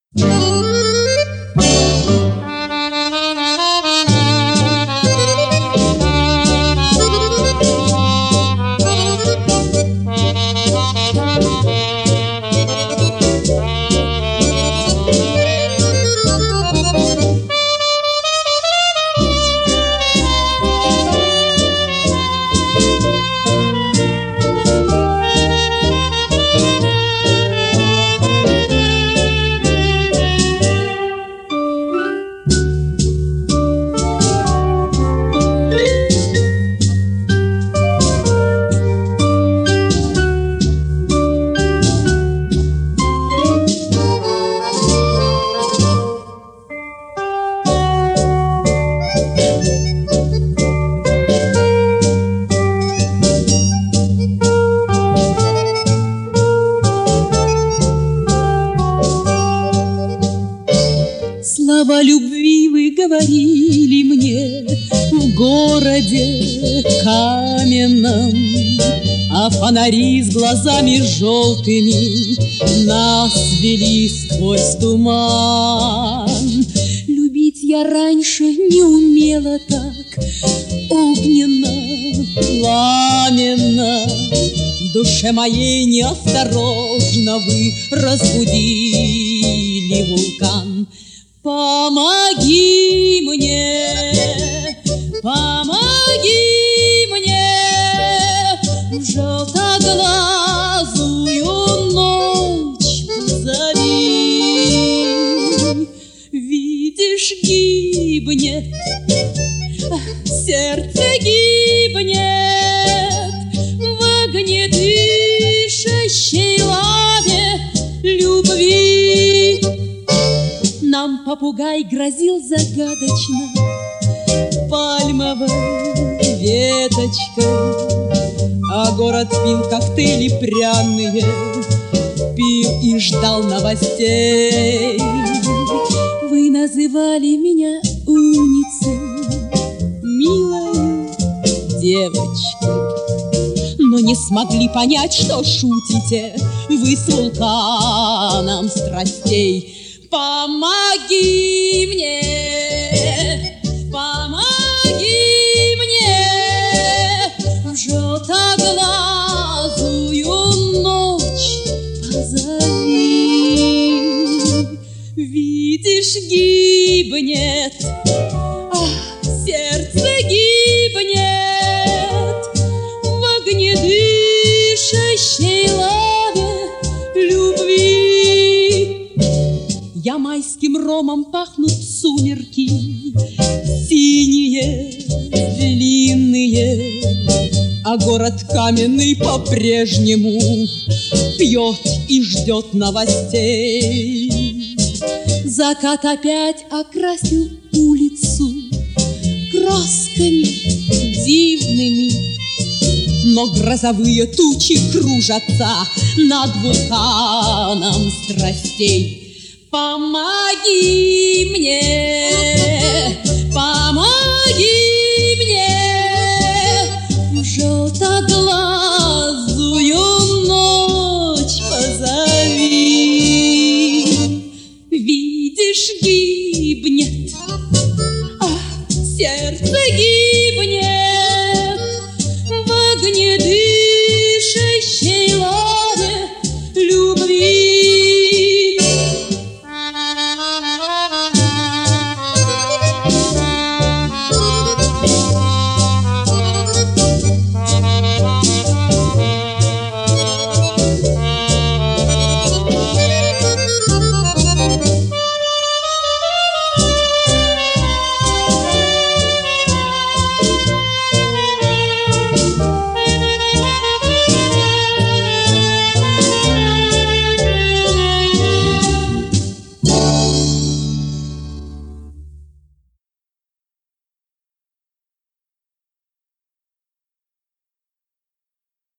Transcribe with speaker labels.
Speaker 1: Слова любви вы говорили мне в городе каменном, а фонари с глазами желтыми нас вели сквозь туман. Любить я раньше не умела так огненно, пламенно. В душе моей неосторожно вы разбудили вулкан. Помоги мне, помоги мне, в желтоглазую ночь позови. Видишь, гибнет, сердце гибнет в огнедышащей лаве любви. Нам попугай грозил загадочно пальмовой веточкой, а город пил коктейли пряные, пил и ждал новостей. Вы называли меня умницей, милою девочкой, но не смогли понять, что шутите вы с вулканом страстей. Помоги мне, помоги мне, в желтоглазую ночь позови. Видишь, гибнет, сердце гибнет в огнедышащей лаве любви. Я майским ромом пахнут сумерки, синие, длинные, а город каменный по-прежнему пьет и ждет новостей. Закат опять окрасил улицу красками дивными, но грозовые тучи кружатся над вулканом страстей. Помоги мне,